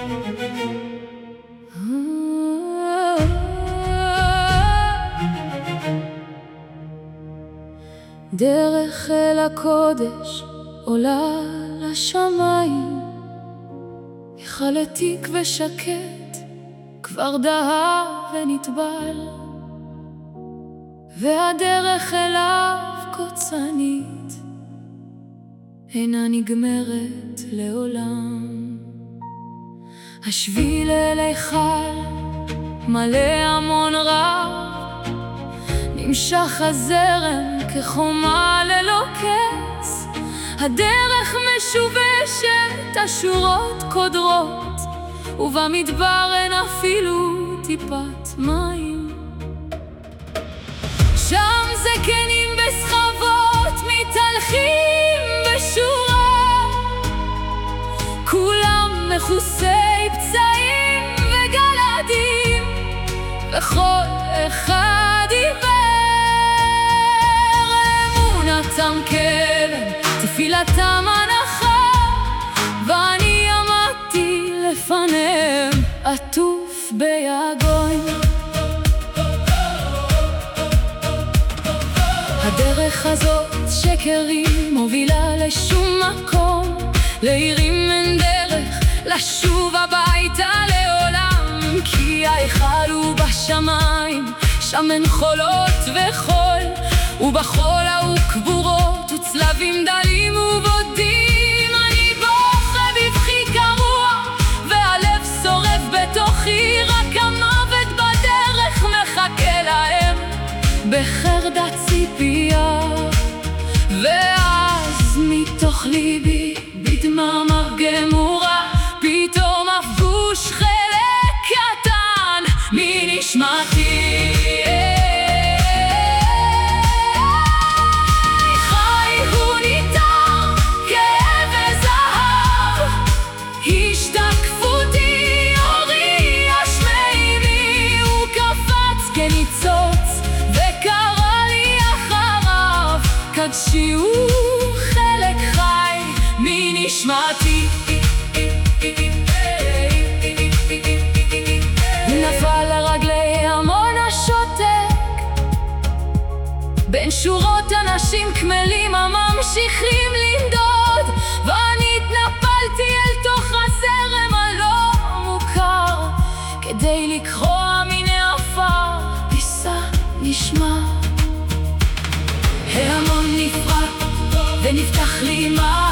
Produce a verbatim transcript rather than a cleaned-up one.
דרך אל הקודש עולה לשמיים, היכל עתיק ושקט כבר דהה ונטבל, והדרך אליו קוצנית אינה נגמרת לעולם. השביל אל היכל מלא המון רב, נמשך הזרם כחומה ללא קץ, הדרך משובשת, השורות קודרות, ובמדבר אין אפילו טיפת מים. שם זקנים בסחבות מתהלכים בשורה, כולם מכוסי פצעים וגלעדים, וכל אחד עיוור אמונתם כלם, תפילתם הנחה, ואני עמדתי לפניהם עטוף ביגון. הדרך הזאת שקרים מובילה לשום מקום, לעירים אין דרך לשוב הביתה לעולם, כי ההיכל הוא בשמיים, שם אין חולות וחול, ובחול ההוא קבורות וצלבים דלים ובודים. אני בוכה בבכי קרוע והלב שורף בתוכי, רק המוות בדרך מחכה להם בחרדת ציפייה. ואז מתוך ליבי בדממה גמורה פתאום אף גוש חלק קטן מנשמתי שיעור חלק חי מנשמתי. נפל לרגלי המון השותק, בין שורות אנשים כמלים הממשיכים לנדוד, ואני התנפלתי אל תוך הזרם הלא מוכר, כדי לקרוע מן העפר פיסה נשמע. ההמון נפרק ונפתח לי מה